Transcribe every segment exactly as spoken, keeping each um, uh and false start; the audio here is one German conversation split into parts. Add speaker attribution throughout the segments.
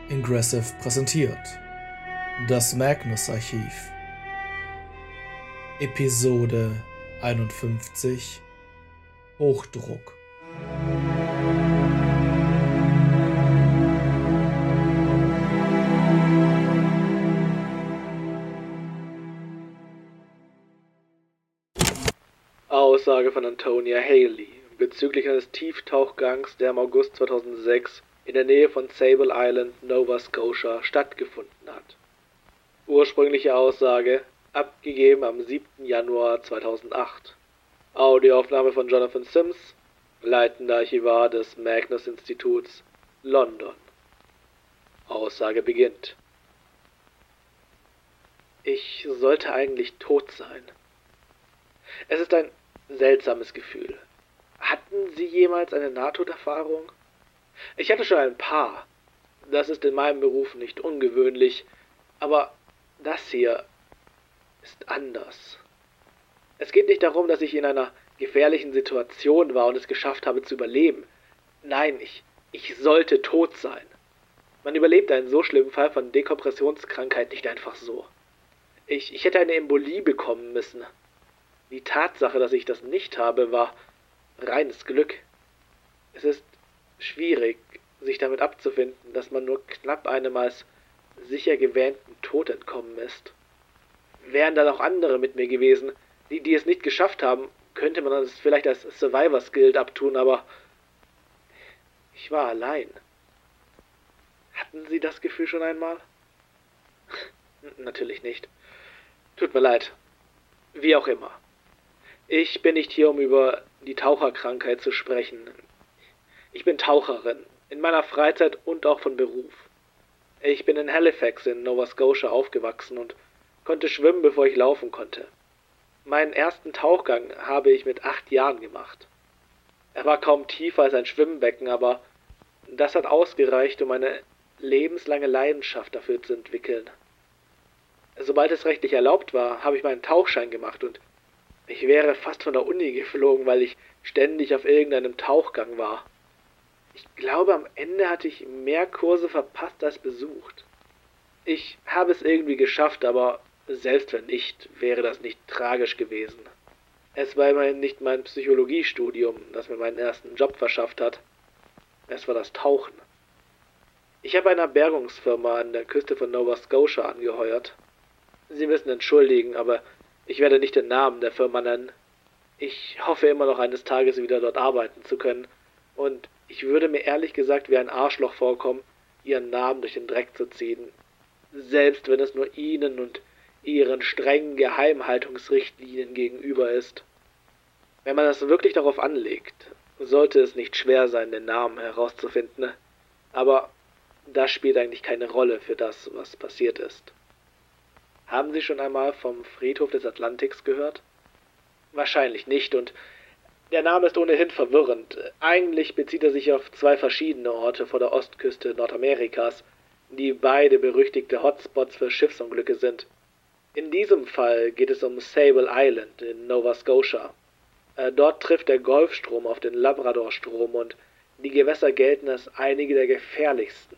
Speaker 1: Ingressive präsentiert das Magnus-Archiv, Episode einundfünfzig Hochdruck.
Speaker 2: Aussage von Antonia Haley bezüglich eines Tieftauchgangs, der im August zweitausendsechs in der Nähe von Sable Island, Nova Scotia, stattgefunden hat. Ursprüngliche Aussage, abgegeben am siebten Januar zweitausendacht. Audioaufnahme von Jonathan Sims, leitender Archivar des Magnus-Instituts, London. Aussage beginnt. Ich sollte eigentlich tot sein. Es ist ein seltsames Gefühl. Hatten Sie jemals eine Nahtoderfahrung? Ich hatte schon ein paar. Das ist in meinem Beruf nicht ungewöhnlich, aber das hier ist anders. Es geht nicht darum, dass ich in einer gefährlichen Situation war und es geschafft habe zu überleben. Nein, ich, ich sollte tot sein. Man überlebt einen so schlimmen Fall von Dekompressionskrankheit nicht einfach so. Ich, ich hätte eine Embolie bekommen müssen. Die Tatsache, dass ich das nicht habe, war reines Glück. Es ist schwierig, sich damit abzufinden, dass man nur knapp einem als sicher gewähnten Tod entkommen ist. Wären da noch andere mit mir gewesen, die, die es nicht geschafft haben, könnte man das vielleicht als Survivors Guild abtun, aber ich war allein. Hatten Sie das Gefühl schon einmal? Natürlich nicht. Tut mir leid. Wie auch immer. Ich bin nicht hier, um über die Taucherkrankheit zu sprechen. Ich bin Taucherin, in meiner Freizeit und auch von Beruf. Ich bin in Halifax in Nova Scotia aufgewachsen und konnte schwimmen, bevor ich laufen konnte. Meinen ersten Tauchgang habe ich mit acht Jahren gemacht. Er war kaum tiefer als ein Schwimmbecken, aber das hat ausgereicht, um eine lebenslange Leidenschaft dafür zu entwickeln. Sobald es rechtlich erlaubt war, habe ich meinen Tauchschein gemacht und ich wäre fast von der Uni geflogen, weil ich ständig auf irgendeinem Tauchgang war. Ich glaube, am Ende hatte ich mehr Kurse verpasst als besucht. Ich habe es irgendwie geschafft, aber selbst wenn nicht, wäre das nicht tragisch gewesen. Es war immerhin nicht mein Psychologiestudium, das mir meinen ersten Job verschafft hat. Es war das Tauchen. Ich habe einer Bergungsfirma an der Küste von Nova Scotia angeheuert. Sie müssen entschuldigen, aber ich werde nicht den Namen der Firma nennen. Ich hoffe immer noch eines Tages wieder dort arbeiten zu können und ich würde mir ehrlich gesagt wie ein Arschloch vorkommen, ihren Namen durch den Dreck zu ziehen, selbst wenn es nur ihnen und ihren strengen Geheimhaltungsrichtlinien gegenüber ist. Wenn man es wirklich darauf anlegt, sollte es nicht schwer sein, den Namen herauszufinden, aber das spielt eigentlich keine Rolle für das, was passiert ist. Haben Sie schon einmal vom Friedhof des Atlantiks gehört? Wahrscheinlich nicht und der Name ist ohnehin verwirrend. Eigentlich bezieht er sich auf zwei verschiedene Orte vor der Ostküste Nordamerikas, die beide berüchtigte Hotspots für Schiffsunglücke sind. In diesem Fall geht es um Sable Island in Nova Scotia. Äh, dort trifft der Golfstrom auf den Labradorstrom und die Gewässer gelten als einige der gefährlichsten.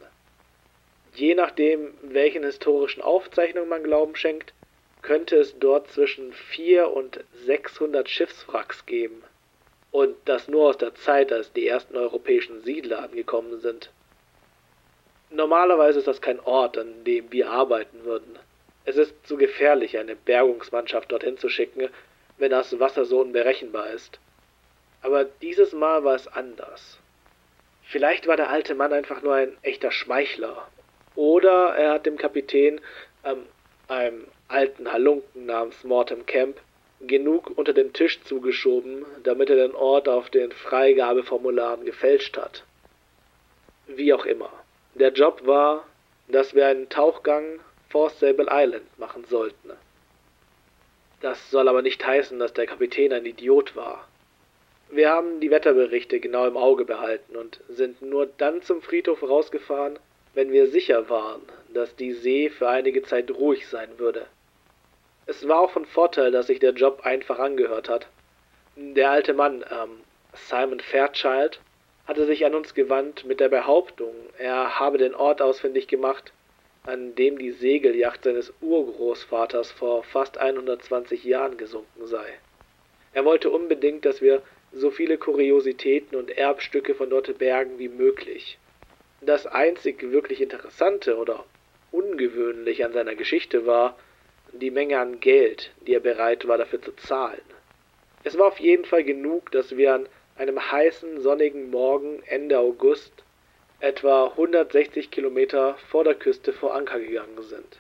Speaker 2: Je nachdem, welchen historischen Aufzeichnungen man Glauben schenkt, könnte es dort zwischen vierhundert und sechshundert Schiffswracks geben. Und das nur aus der Zeit, als die ersten europäischen Siedler angekommen sind. Normalerweise ist das kein Ort, an dem wir arbeiten würden. Es ist zu gefährlich, eine Bergungsmannschaft dorthin zu schicken, wenn das Wasser so unberechenbar ist. Aber dieses Mal war es anders. Vielleicht war der alte Mann einfach nur ein echter Schmeichler. Oder er hat dem Kapitän, ähm, einem alten Halunken namens Mortem Camp, genug unter den Tisch zugeschoben, damit er den Ort auf den Freigabeformularen gefälscht hat. Wie auch immer. Der Job war, dass wir einen Tauchgang vor Sable Island machen sollten. Das soll aber nicht heißen, dass der Kapitän ein Idiot war. Wir haben die Wetterberichte genau im Auge behalten und sind nur dann zum Friedhof rausgefahren, wenn wir sicher waren, dass die See für einige Zeit ruhig sein würde. Es war auch von Vorteil, dass sich der Job einfach angehört hat. Der alte Mann, ähm, Simon Fairchild, hatte sich an uns gewandt mit der Behauptung, er habe den Ort ausfindig gemacht, an dem die Segelyacht seines Urgroßvaters vor fast hundertzwanzig Jahren gesunken sei. Er wollte unbedingt, dass wir so viele Kuriositäten und Erbstücke von dort bergen wie möglich. Das einzig wirklich Interessante oder ungewöhnliche an seiner Geschichte war die Menge an Geld, die er bereit war dafür zu zahlen. Es war auf jeden Fall genug, dass wir an einem heißen, sonnigen Morgen Ende August etwa hundertsechzig Kilometer vor der Küste vor Anker gegangen sind.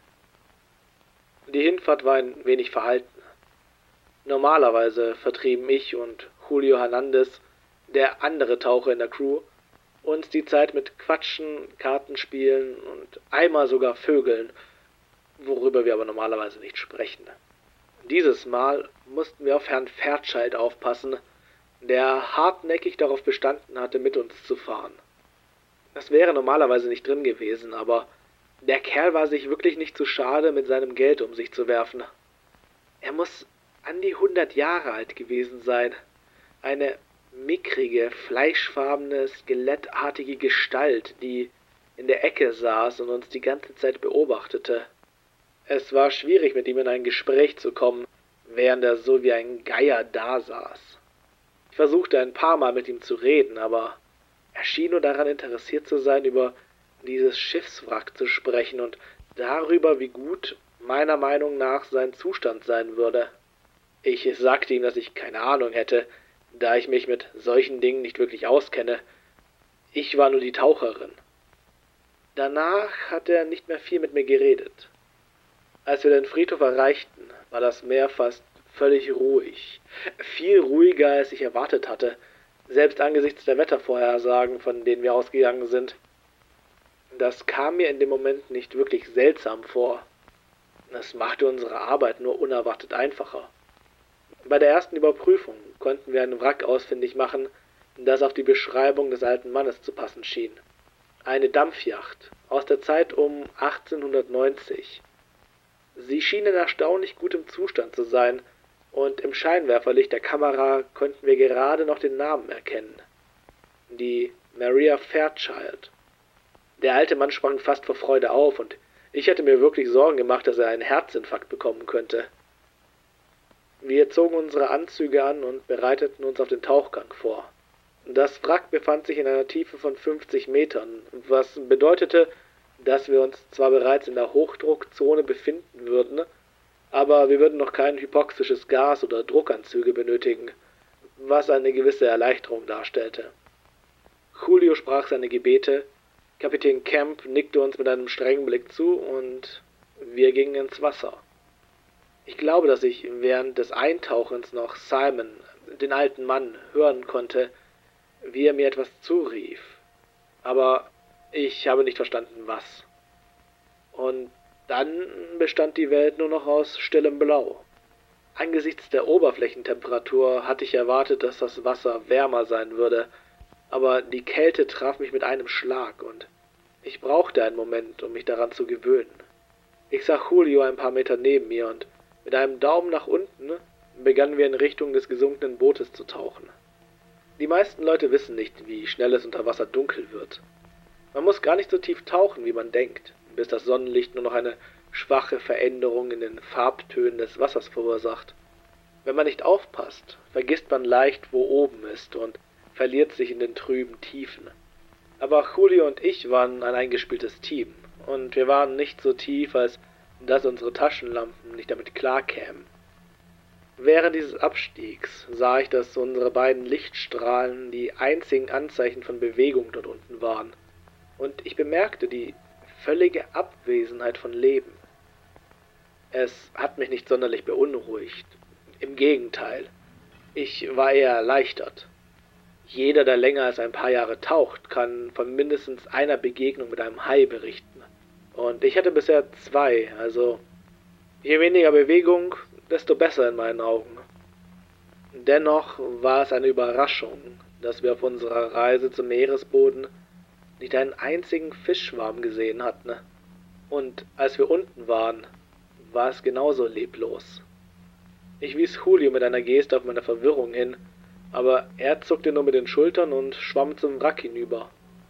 Speaker 2: Die Hinfahrt war ein wenig verhalten. Normalerweise vertrieben ich und Julio Hernandez, der andere Taucher in der Crew, uns die Zeit mit Quatschen, Kartenspielen und einmal sogar Vögeln, worüber wir aber normalerweise nicht sprechen. Dieses Mal mussten wir auf Herrn Fairchild aufpassen, der hartnäckig darauf bestanden hatte, mit uns zu fahren. Das wäre normalerweise nicht drin gewesen, aber der Kerl war sich wirklich nicht zu schade, mit seinem Geld um sich zu werfen. Er muss an die hundert Jahre alt gewesen sein. Eine mickrige, fleischfarbene, skelettartige Gestalt, die in der Ecke saß und uns die ganze Zeit beobachtete. Es war schwierig, mit ihm in ein Gespräch zu kommen, während er so wie ein Geier dasaß. Ich versuchte ein paar Mal mit ihm zu reden, aber er schien nur daran interessiert zu sein, über dieses Schiffswrack zu sprechen und darüber, wie gut meiner Meinung nach sein Zustand sein würde. Ich sagte ihm, dass ich keine Ahnung hätte, da ich mich mit solchen Dingen nicht wirklich auskenne. Ich war nur die Taucherin. Danach hat er nicht mehr viel mit mir geredet. Als wir den Friedhof erreichten, war das Meer fast völlig ruhig. Viel ruhiger, als ich erwartet hatte, selbst angesichts der Wettervorhersagen, von denen wir ausgegangen sind. Das kam mir in dem Moment nicht wirklich seltsam vor. Es machte unsere Arbeit nur unerwartet einfacher. Bei der ersten Überprüfung konnten wir ein Wrack ausfindig machen, das auf die Beschreibung des alten Mannes zu passen schien. Eine Dampfjacht aus der Zeit um achtzehnhundertneunzig. Sie schien in erstaunlich gutem Zustand zu sein, und im Scheinwerferlicht der Kamera konnten wir gerade noch den Namen erkennen. Die Maria Fairchild. Der alte Mann sprang fast vor Freude auf, und ich hatte mir wirklich Sorgen gemacht, dass er einen Herzinfarkt bekommen könnte. Wir zogen unsere Anzüge an und bereiteten uns auf den Tauchgang vor. Das Wrack befand sich in einer Tiefe von fünfzig Metern, was bedeutete, dass wir uns zwar bereits in der Hochdruckzone befinden würden, aber wir würden noch kein hypoxisches Gas oder Druckanzüge benötigen, was eine gewisse Erleichterung darstellte. Julio sprach seine Gebete, Kapitän Camp nickte uns mit einem strengen Blick zu und wir gingen ins Wasser. Ich glaube, dass ich während des Eintauchens noch Simon, den alten Mann, hören konnte, wie er mir etwas zurief. Aber ich habe nicht verstanden, was. Und dann bestand die Welt nur noch aus stillem Blau. Angesichts der Oberflächentemperatur hatte ich erwartet, dass das Wasser wärmer sein würde, aber die Kälte traf mich mit einem Schlag und ich brauchte einen Moment, um mich daran zu gewöhnen. Ich sah Julio ein paar Meter neben mir und mit einem Daumen nach unten begannen wir in Richtung des gesunkenen Bootes zu tauchen. Die meisten Leute wissen nicht, wie schnell es unter Wasser dunkel wird. Man muss gar nicht so tief tauchen, wie man denkt, bis das Sonnenlicht nur noch eine schwache Veränderung in den Farbtönen des Wassers verursacht. Wenn man nicht aufpasst, vergisst man leicht, wo oben ist und verliert sich in den trüben Tiefen. Aber Julio und ich waren ein eingespieltes Team und wir waren nicht so tief, als dass unsere Taschenlampen nicht damit klarkämen. Während dieses Abstiegs sah ich, dass unsere beiden Lichtstrahlen die einzigen Anzeichen von Bewegung dort unten waren, und ich bemerkte die völlige Abwesenheit von Leben. Es hat mich nicht sonderlich beunruhigt. Im Gegenteil, ich war eher erleichtert. Jeder, der länger als ein paar Jahre taucht, kann von mindestens einer Begegnung mit einem Hai berichten. Und ich hatte bisher zwei, also je weniger Bewegung, desto besser in meinen Augen. Dennoch war es eine Überraschung, dass wir auf unserer Reise zum Meeresboden nicht einen einzigen Fischschwarm gesehen hatten. Und als wir unten waren, war es genauso leblos. Ich wies Julio mit einer Geste auf meine Verwirrung hin, aber er zuckte nur mit den Schultern und schwamm zum Wrack hinüber.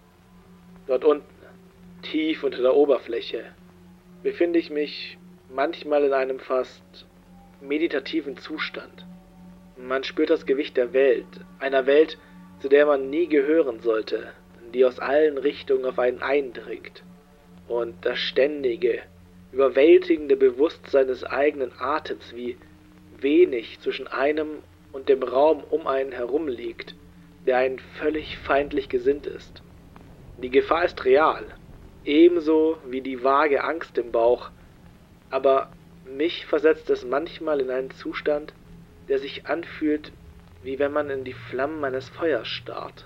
Speaker 2: Dort unten, tief unter der Oberfläche, befinde ich mich manchmal in einem fast meditativen Zustand. Man spürt das Gewicht der Welt, einer Welt, zu der man nie gehören sollte, die aus allen Richtungen auf einen eindringt. Und das ständige, überwältigende Bewusstsein des eigenen Atems, wie wenig zwischen einem und dem Raum um einen herum liegt, der einen völlig feindlich gesinnt ist. Die Gefahr ist real, ebenso wie die vage Angst im Bauch, aber mich versetzt es manchmal in einen Zustand, der sich anfühlt, wie wenn man in die Flammen eines Feuers starrt.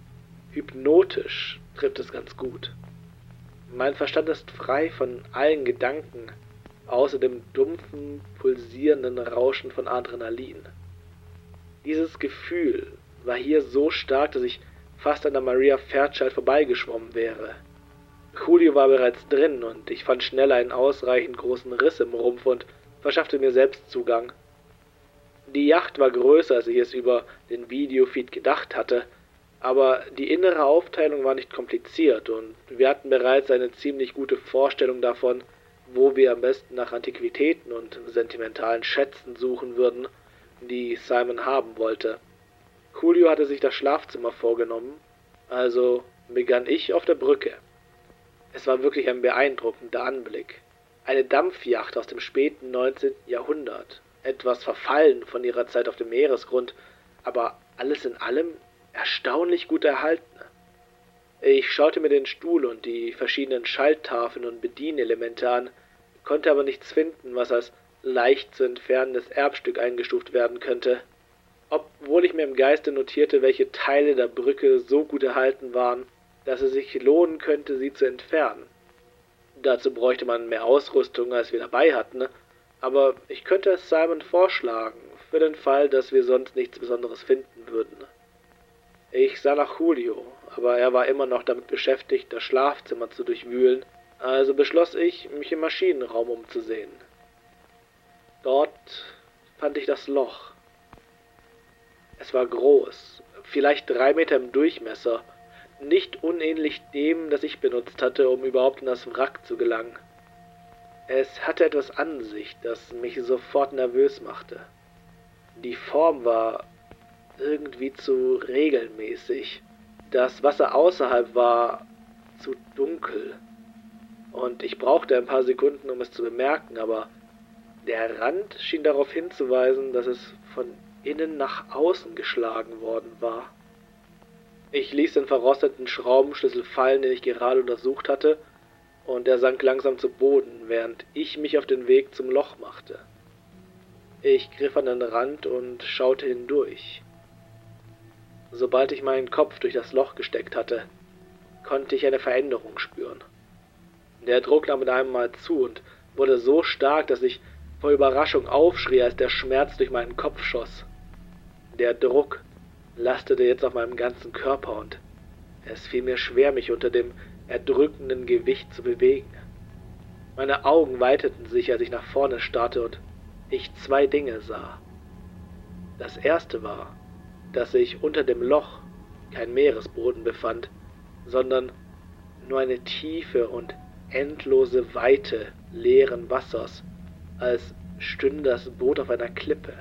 Speaker 2: Hypnotisch trifft es ganz gut. Mein Verstand ist frei von allen Gedanken, außer dem dumpfen, pulsierenden Rauschen von Adrenalin. Dieses Gefühl war hier so stark, dass ich fast an der Maria Fairchild vorbeigeschwommen wäre. Julio war bereits drin und ich fand schnell einen ausreichend großen Riss im Rumpf und verschaffte mir selbst Zugang. Die Yacht war größer, als ich es über den Videofeed gedacht hatte, aber die innere Aufteilung war nicht kompliziert und wir hatten bereits eine ziemlich gute Vorstellung davon, wo wir am besten nach Antiquitäten und sentimentalen Schätzen suchen würden, die Simon haben wollte. Julio hatte sich das Schlafzimmer vorgenommen, also begann ich auf der Brücke. Es war wirklich ein beeindruckender Anblick. Eine Dampfjacht aus dem späten neunzehnten Jahrhundert, etwas verfallen von ihrer Zeit auf dem Meeresgrund, aber alles in allem erstaunlich gut erhalten. Ich schaute mir den Stuhl und die verschiedenen Schalttafeln und Bedienelemente an, konnte aber nichts finden, was als leicht zu entfernendes Erbstück eingestuft werden könnte, obwohl ich mir im Geiste notierte, welche Teile der Brücke so gut erhalten waren, dass es sich lohnen könnte, sie zu entfernen. Dazu bräuchte man mehr Ausrüstung, als wir dabei hatten, aber ich könnte es Simon vorschlagen, für den Fall, dass wir sonst nichts Besonderes finden würden. Ich sah nach Julio, aber er war immer noch damit beschäftigt, das Schlafzimmer zu durchwühlen, also beschloss ich, mich im Maschinenraum umzusehen. Dort fand ich das Loch. Es war groß, vielleicht drei Meter im Durchmesser, nicht unähnlich dem, das ich benutzt hatte, um überhaupt in das Wrack zu gelangen. Es hatte etwas an sich, das mich sofort nervös machte. Die Form war irgendwie zu regelmäßig. Das Wasser außerhalb war zu dunkel. Und ich brauchte ein paar Sekunden, um es zu bemerken, aber der Rand schien darauf hinzuweisen, dass es von innen nach außen geschlagen worden war. Ich ließ den verrosteten Schraubenschlüssel fallen, den ich gerade untersucht hatte, und er sank langsam zu Boden, während ich mich auf den Weg zum Loch machte. Ich griff an den Rand und schaute hindurch. Sobald ich meinen Kopf durch das Loch gesteckt hatte, konnte ich eine Veränderung spüren. Der Druck nahm mit einem Mal zu und wurde so stark, dass ich vor Überraschung aufschrie, als der Schmerz durch meinen Kopf schoss. Der Druck lastete jetzt auf meinem ganzen Körper und es fiel mir schwer, mich unter dem erdrückenden Gewicht zu bewegen. Meine Augen weiteten sich, als ich nach vorne starrte und ich zwei Dinge sah. Das erste war, dass sich unter dem Loch kein Meeresboden befand, sondern nur eine tiefe und endlose Weite leeren Wassers, als stünde das Boot auf einer Klippe.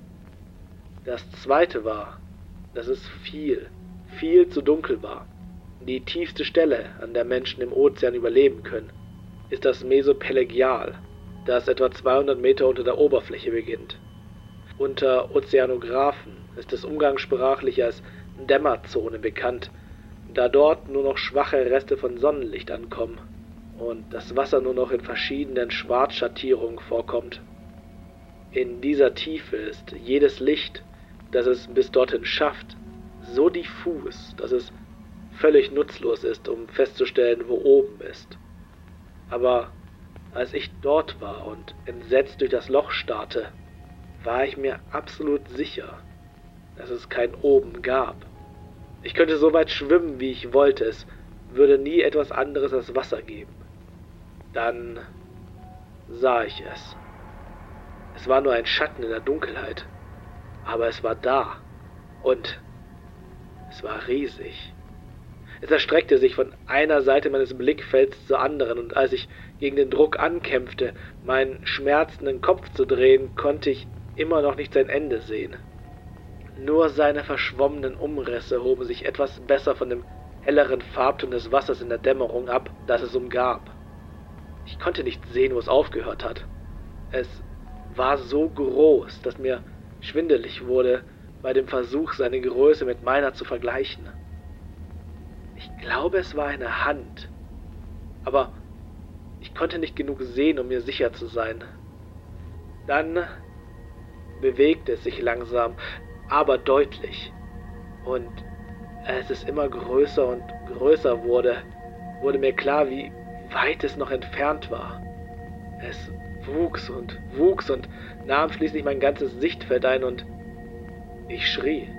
Speaker 2: Das zweite war, dass es viel, viel zu dunkel war. Die tiefste Stelle, an der Menschen im Ozean überleben können, ist das Mesopelagial, das etwa zweihundert Meter unter der Oberfläche beginnt. Unter Ozeanographen ist es umgangssprachlich als Dämmerzone bekannt, da dort nur noch schwache Reste von Sonnenlicht ankommen und das Wasser nur noch in verschiedenen Schwarzschattierungen vorkommt. In dieser Tiefe ist jedes Licht, das es bis dorthin schafft, so diffus, dass es völlig nutzlos ist, um festzustellen, wo oben ist. Aber als ich dort war und entsetzt durch das Loch starrte, war ich mir absolut sicher, dass es kein Oben gab. Ich könnte so weit schwimmen, wie ich wollte, es würde nie etwas anderes als Wasser geben. Dann sah ich es. Es war nur ein Schatten in der Dunkelheit, aber es war da. Und es war riesig. Es erstreckte sich von einer Seite meines Blickfelds zur anderen, und als ich gegen den Druck ankämpfte, meinen schmerzenden Kopf zu drehen, konnte ich immer noch nicht sein Ende sehen. Nur seine verschwommenen Umrisse hoben sich etwas besser von dem helleren Farbton des Wassers in der Dämmerung ab, das es umgab. Ich konnte nicht sehen, wo es aufgehört hat. Es war so groß, dass mir schwindelig wurde bei dem Versuch, seine Größe mit meiner zu vergleichen. Ich glaube, es war eine Hand, aber ich konnte nicht genug sehen, um mir sicher zu sein. Dann bewegte es sich langsam, aber deutlich. Und als es immer größer und größer wurde, wurde mir klar, wie weit es noch entfernt war. Es wuchs und wuchs und nahm schließlich mein ganzes Sichtfeld ein, und ich schrie.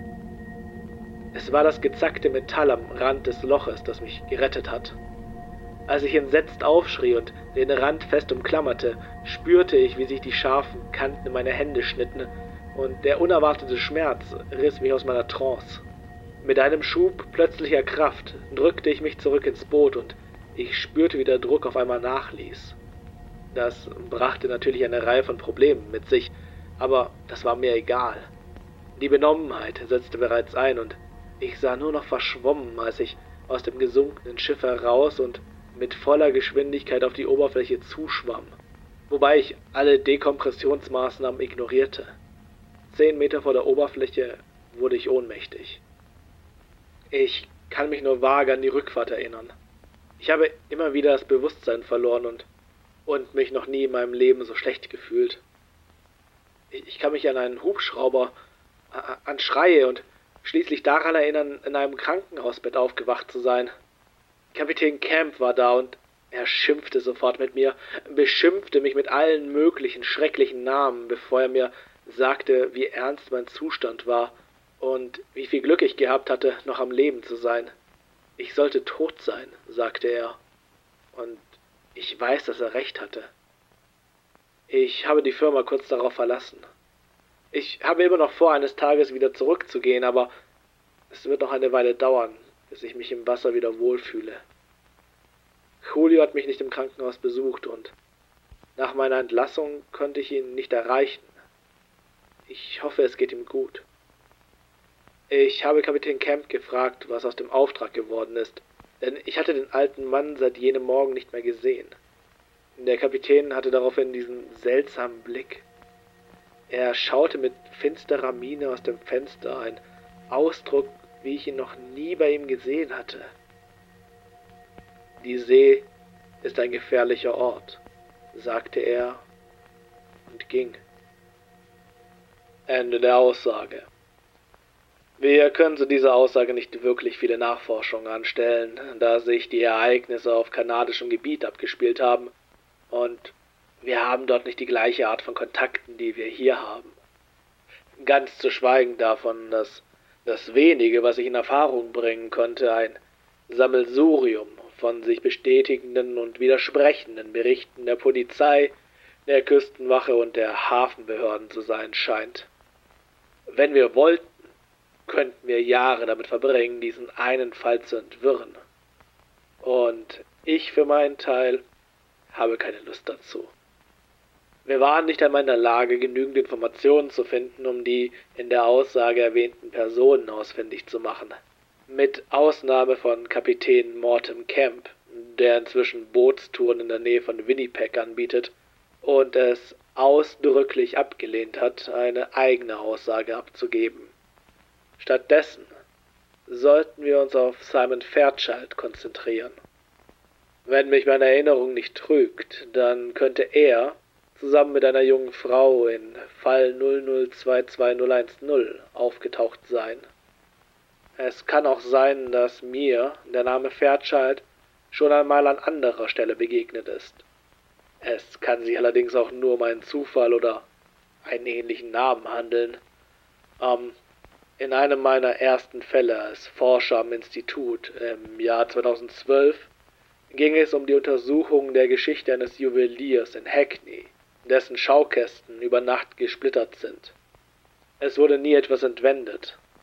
Speaker 2: Es war das gezackte Metall am Rand des Loches, das mich gerettet hat. Als ich entsetzt aufschrie und den Rand fest umklammerte, spürte ich, wie sich die scharfen Kanten in meine Hände schnitten, und der unerwartete Schmerz riss mich aus meiner Trance. Mit einem Schub plötzlicher Kraft drückte ich mich zurück ins Boot, und ich spürte, wie der Druck auf einmal nachließ. Das brachte natürlich eine Reihe von Problemen mit sich, aber das war mir egal. Die Benommenheit setzte bereits ein, und ich sah nur noch verschwommen, als ich aus dem gesunkenen Schiff heraus und mit voller Geschwindigkeit auf die Oberfläche zuschwamm, wobei ich alle Dekompressionsmaßnahmen ignorierte. Zehn Meter vor der Oberfläche wurde ich ohnmächtig. Ich kann mich nur vage an die Rückfahrt erinnern. Ich habe immer wieder das Bewusstsein verloren und, und mich noch nie in meinem Leben so schlecht gefühlt. Ich, ich kann mich an einen Hubschrauber, an Schreie und schließlich daran erinnern, in einem Krankenhausbett aufgewacht zu sein. Kapitän Camp war da, und er schimpfte sofort mit mir, beschimpfte mich mit allen möglichen schrecklichen Namen, bevor er mir sagte, wie ernst mein Zustand war und wie viel Glück ich gehabt hatte, noch am Leben zu sein. Ich sollte tot sein, sagte er, und ich weiß, dass er recht hatte. Ich habe die Firma kurz darauf verlassen. Ich habe immer noch vor, eines Tages wieder zurückzugehen, aber es wird noch eine Weile dauern, bis ich mich im Wasser wieder wohlfühle. Julio hat mich nicht im Krankenhaus besucht, und nach meiner Entlassung konnte ich ihn nicht erreichen. Ich hoffe, es geht ihm gut. Ich habe Kapitän Camp gefragt, was aus dem Auftrag geworden ist, denn ich hatte den alten Mann seit jenem Morgen nicht mehr gesehen. Der Kapitän hatte daraufhin diesen seltsamen Blick. Er schaute mit finsterer Miene aus dem Fenster, ein Ausdruck, wie ich ihn noch nie bei ihm gesehen hatte. Die See ist ein gefährlicher Ort, sagte er und ging. Ende der Aussage. Wir können zu dieser Aussage nicht wirklich viele Nachforschungen anstellen, da sich die Ereignisse auf kanadischem Gebiet abgespielt haben, und wir haben dort nicht die gleiche Art von Kontakten, die wir hier haben. Ganz zu schweigen davon, dass das wenige, was ich in Erfahrung bringen konnte, ein Sammelsurium von sich bestätigenden und widersprechenden Berichten der Polizei, der Küstenwache und der Hafenbehörden zu sein scheint. Wenn wir wollten, könnten wir Jahre damit verbringen, diesen einen Fall zu entwirren. Und ich für meinen Teil habe keine Lust dazu. Wir waren nicht einmal in der Lage, genügend Informationen zu finden, um die in der Aussage erwähnten Personen ausfindig zu machen. Mit Ausnahme von Kapitän Mortem Camp, der inzwischen Bootstouren in der Nähe von Winnipeg anbietet und es ausdrücklich abgelehnt hat, eine eigene Aussage abzugeben. Stattdessen sollten wir uns auf Simon Fairchild konzentrieren. Wenn mich meine Erinnerung nicht trügt, dann könnte er zusammen mit einer jungen Frau in Fall null null zwei zwei null eins null aufgetaucht sein. Es kann auch sein, dass mir der Name Fairchild schon einmal an anderer Stelle begegnet ist. Es kann sich allerdings auch nur um einen Zufall oder einen ähnlichen Namen handeln. Ähm, in einem meiner ersten Fälle als Forscher am Institut im Jahr zweitausendzwölf ging es um die Untersuchung der Geschichte eines Juweliers in Hackney, dessen Schaukästen über Nacht gesplittert sind. Es wurde nie etwas entwendet,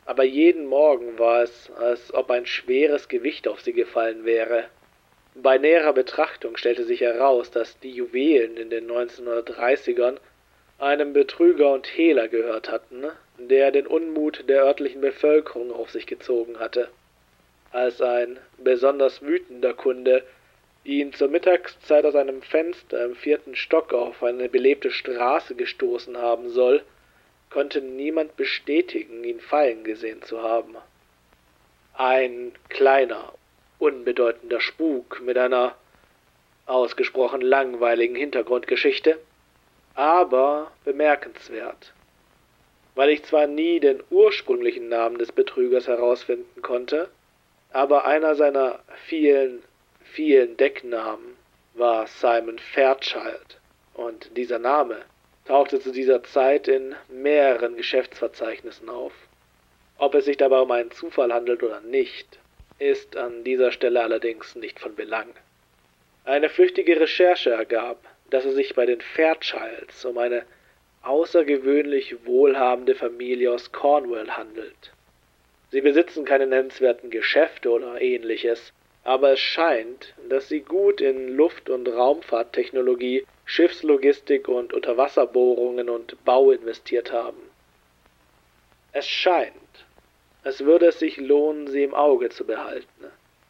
Speaker 2: aber jeden Morgen war es, als ob ein schweres Gewicht auf sie gefallen wäre. Bei näherer Betrachtung stellte sich heraus, dass die Juwelen in den neunzehnhundertdreißigern einem Betrüger und Hehler gehört hatten, der den Unmut der örtlichen Bevölkerung auf sich gezogen hatte. Als ein besonders wütender Kunde ihn zur Mittagszeit aus einem Fenster im vierten Stock auf eine belebte Straße gestoßen haben soll, konnte niemand bestätigen, ihn fallen gesehen zu haben. Ein kleiner, unbedeutender Spuk mit einer ausgesprochen langweiligen Hintergrundgeschichte, aber bemerkenswert. Weil ich zwar nie den ursprünglichen Namen des Betrügers herausfinden konnte, aber einer seiner vielen, vielen Decknamen war Simon Fairchild, und dieser Name tauchte zu dieser Zeit in mehreren Geschäftsverzeichnissen auf. Ob es sich dabei um einen Zufall handelt oder nicht, ist an dieser Stelle allerdings nicht von Belang. Eine flüchtige Recherche ergab, dass es sich bei den Fairchilds um eine außergewöhnlich wohlhabende Familie aus Cornwall handelt. Sie besitzen keine nennenswerten Geschäfte oder ähnliches, aber es scheint, dass sie gut in Luft- und Raumfahrttechnologie, Schiffslogistik und Unterwasserbohrungen und Bau investiert haben. Es scheint, als würde es sich lohnen, sie im Auge zu behalten.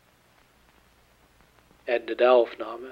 Speaker 2: Ende der Aufnahme.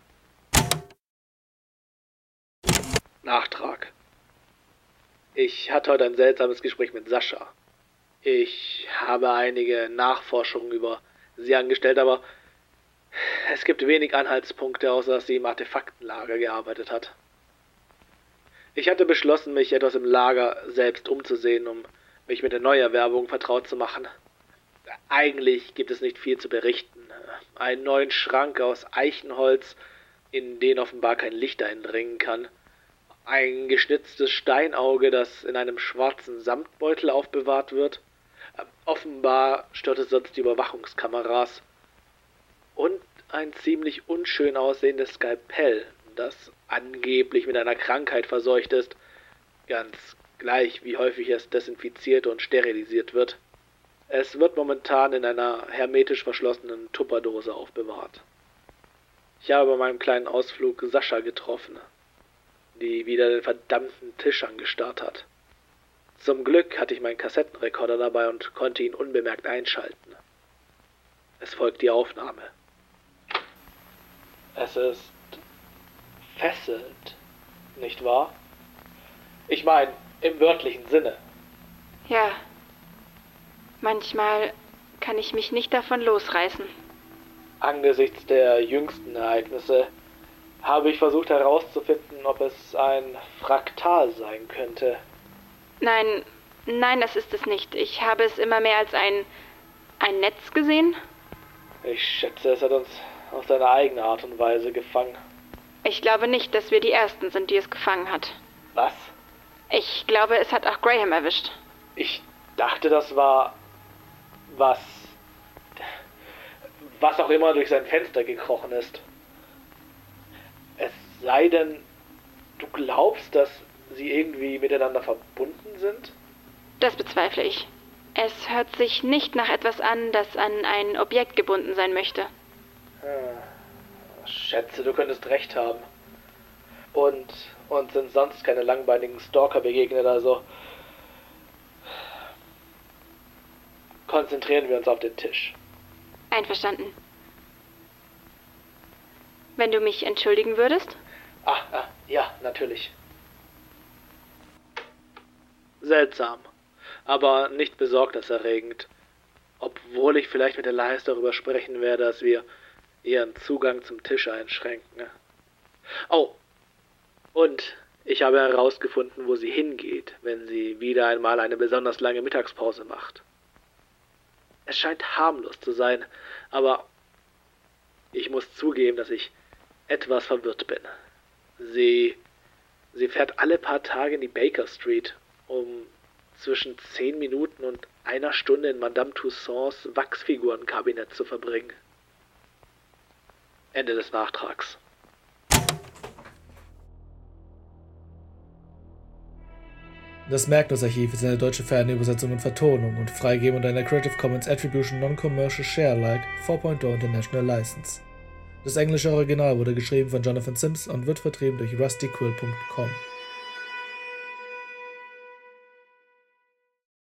Speaker 2: Nachtrag. Ich hatte heute ein seltsames Gespräch mit Sascha. Ich habe einige Nachforschungen über sie angestellt, aber es gibt wenig Anhaltspunkte, außer dass sie im Artefaktenlager gearbeitet hat. Ich hatte beschlossen, mich etwas im Lager selbst umzusehen, um mich mit der Neuerwerbung vertraut zu machen. Eigentlich gibt es nicht viel zu berichten. Einen neuen Schrank aus Eichenholz, in den offenbar kein Licht eindringen kann. Ein geschnitztes Steinauge, das in einem schwarzen Samtbeutel aufbewahrt wird. Offenbar stört es sonst die Überwachungskameras. Und ein ziemlich unschön aussehendes Skalpell, das angeblich mit einer Krankheit verseucht ist, ganz gleich wie häufig es desinfiziert und sterilisiert wird. Es wird momentan in einer hermetisch verschlossenen Tupperdose aufbewahrt. Ich habe bei meinem kleinen Ausflug Sascha getroffen, die wieder den verdammten Tisch angestarrt hat. Zum Glück hatte ich meinen Kassettenrekorder dabei und konnte ihn unbemerkt einschalten. Es folgt die Aufnahme. Es ist fesselnd, nicht wahr? Ich meine, im wörtlichen Sinne.
Speaker 3: Ja. Manchmal kann ich mich nicht davon losreißen.
Speaker 2: Angesichts der jüngsten Ereignisse habe ich versucht herauszufinden, ob es ein Fraktal sein könnte.
Speaker 3: Nein, nein, das ist es nicht. Ich habe es immer mehr als ein, ein Netz gesehen.
Speaker 2: Ich schätze, es hat uns auf seine eigene Art und Weise gefangen.
Speaker 3: Ich glaube nicht, dass wir die Ersten sind, die es gefangen hat.
Speaker 2: Was?
Speaker 3: Ich glaube, es hat auch Graham erwischt.
Speaker 2: Ich dachte, das war... was... was auch immer durch sein Fenster gekrochen ist. Es sei denn, du glaubst, dass sie irgendwie miteinander verbunden sind?
Speaker 3: Das bezweifle ich. Es hört sich nicht nach etwas an, das an ein Objekt gebunden sein möchte.
Speaker 2: Hm. Schätze, du könntest recht haben. Und uns sind sonst keine langbeinigen Stalker begegnet, also konzentrieren wir uns auf den Tisch.
Speaker 3: Einverstanden. Wenn du mich entschuldigen würdest?
Speaker 2: Ah, ah, ja, natürlich. Seltsam, aber nicht besorgniserregend. Obwohl ich vielleicht mit Elias darüber sprechen werde, dass wir ihren Zugang zum Tisch einschränken. Oh, und ich habe herausgefunden, wo sie hingeht, wenn sie wieder einmal eine besonders lange Mittagspause macht. Es scheint harmlos zu sein, aber ich muss zugeben, dass ich etwas verwirrt bin. Sie, sie fährt alle paar Tage in die Baker Street, um zwischen zehn Minuten und einer Stunde in Madame Tussauds Wachsfigurenkabinett zu verbringen. Ende des Nachtrags.
Speaker 1: Das Magnus-Archiv ist eine deutsche Fernübersetzung und Vertonung und freigegeben unter einer Creative Commons Attribution Non-Commercial Share-alike vier Punkt null International License. Das englische Original wurde geschrieben von Jonathan Sims und wird vertrieben durch rusty quill Punkt com.